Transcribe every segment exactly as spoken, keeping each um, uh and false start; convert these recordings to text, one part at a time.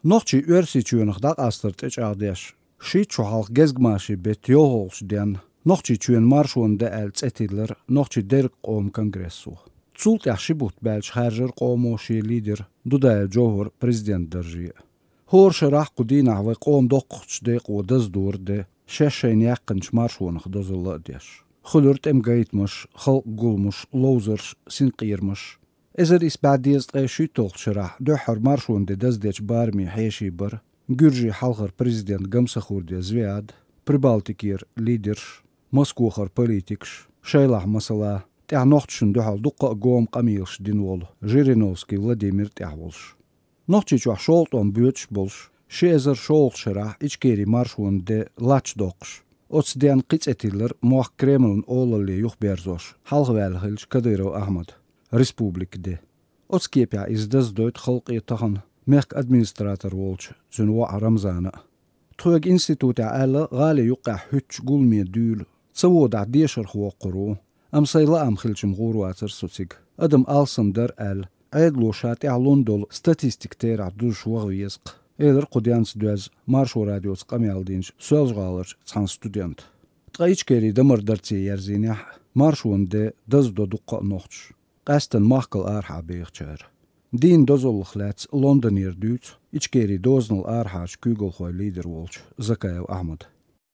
Nochi versichunach dag astert ech adеш. Shi chohalch gezgmashi bet yoholsh den. Nochi chuen marshon de el etidler nochi der qom kongressu. Цулт яшибут белч харжер qomоshi лидер дуда johor президент держи. Хор шарах кудина ва qom доқч де qodaz durde шешен якынч маршонах дозулла деш. Хулурт em gaitmush, khal gulmush, lozers sinqirmush. Ezer is badiyaz qeshi tolchara dohar marshon de dazdech barmi heshi bar. Gürji halgar prezident gamsakhurde zviad, Pribaltikir lider, Moskvahar politiksh, Shaylah masala Tehnochtshun dohal duqa gom qamilsh dinwol, Zhirinovsky Vladimir Tehvolsh. Nochtich wa sholton büetsh bolsh, Shezer sholshara ichkeri marshon de lachdoksh. Otsdian qitsetiller moach Kremlin olali yuh berzosh, halgwelgilch Kadyrov Ahmad, Republik de. Otskepja is das doit khalqi tahan, merk administrator wolch, zunwa Ramzana. Trug instituta alla gali yuqa hutch gulmi dul, tsawoda desher khwaqru. Am sayla am khilchim gurwater sotsig. Adam alsam dar al, aydlo shati alondol statistik tera dush wagwiysk. Eder qudiyans duaz marsho radios qamyaldinch sözgalar tsan student. Tqaychkeri damar dartsi yerzinih marshon de dazdo duqa nochtsh. Qastan mahkal arha beigchar. Din dozol khlats Londonir duts, ichkeri doznal arhach kugel khoy leader wolch, Zakayev Ahmad.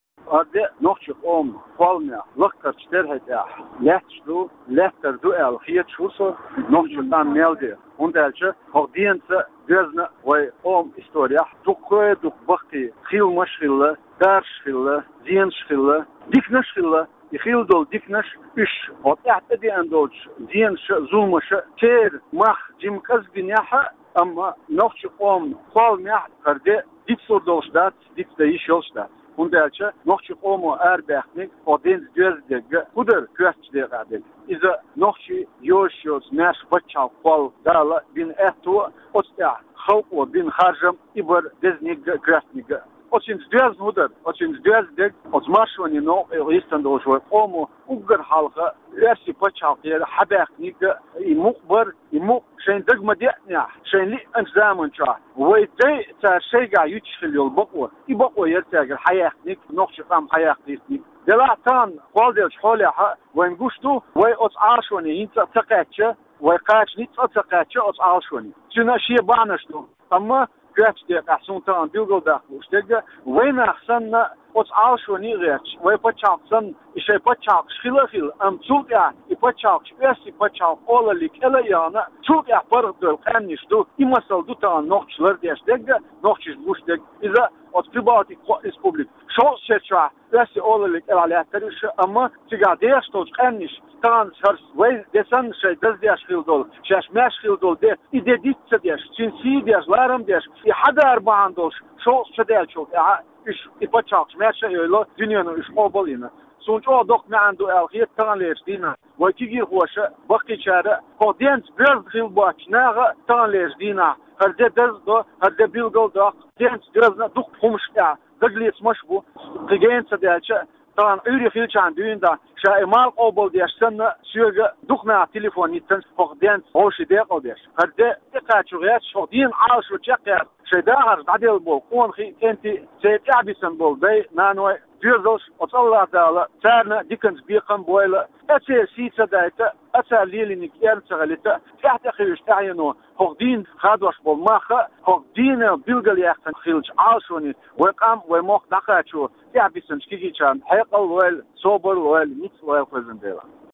Ade nochtje om valmia lukkar sterheta letstu letter duel khiet shuso nochtje dan melde und elche hodiense dezna way om historia dukoy duk bakti khil mashkhilla dar shkhilla zien shkhilla dikna shkhilla يخيلدول ديكنش إيش وتعتدي عندوش زين ش زومش تير مخ جيم كزبين ياها أما نوخش قوم قال مياه كرده ديك صدوش دات ديك تيشوش دات Hundertje nog je omo erbechning of dins deursdege goeder kwestie gaat. Is er nog je joosjes mes watchal kwal dala bin eto otsta gauw bin harjam iber desnig kwestie. Очень дверзнудер, очень дверздег, от маршвани но истан должен омо угар халга верси почал я хабахник и мукбар и мук шен дгмадятня шен ли экзаменча ويتي تشيغا يتشخل البقوه يبقوا يرتاج حياتك نقش قام حياتك دلاتان قالدش حولها وين قشتو وي اوت عاشوني انت تقاتش وي قاتش نيت تقاتش اوت عاشوني شنو شي بانشتو اما Kretsch der Assunta und Bilgoldach stecke, wenn achsan os alshoni rech, we pachaksan, ishe pachak schilachil am zulga, i pachak spesi pachak olalik elayana, zulga pardol kanishtu, imasal duta nochtler der stecke, nochtsch bustek, iza от прибалтик республик. Шо сеча, если олалик элалятариш, ама тигадеш точ каниш, стан шарс, вей десан шей дездеш хилдол, шеш меш хилдол де, и дедитца деш, чинси деш, ларам деш, и хада арбаан долш, шо шедельчок, иш и пачак, шмеша ело, дюньяну иш оболина. Sonuç o dok ne ando elgiyet tanlersdina. Ve kigir hoşa bakıçara kodens biraz yıl başına tanlersdina. Herde dezdo, herde bilgol dok dens dezna duk humşta. Daglis maş bu. Gegense delçe tan üri filçan düğünde şa emal obol yaşsan süge dukna telefon itten kodens hoşi de kodes. Herde dikaçugiyat şodin alşu çakar. Şeydahar adel bol konxi enti seytabisan bol bey nanoy Dürdos, от Allah Teala, Sarna, Dickens, Biqam, Boyle, Etzer, Sitsa, Daita, Etzer, Lilik, Erzagalita, Tahtakhir, Stayano, Hogdin, Khadwash, Bolmacha, Hogdin, Bilgaliakan, Khilch, Alshoni, Wekam, Wemok, Nakacho, Yabisan, Skigichan, Hekal, Well, Sober, Well, Nitz, Well, Presentela.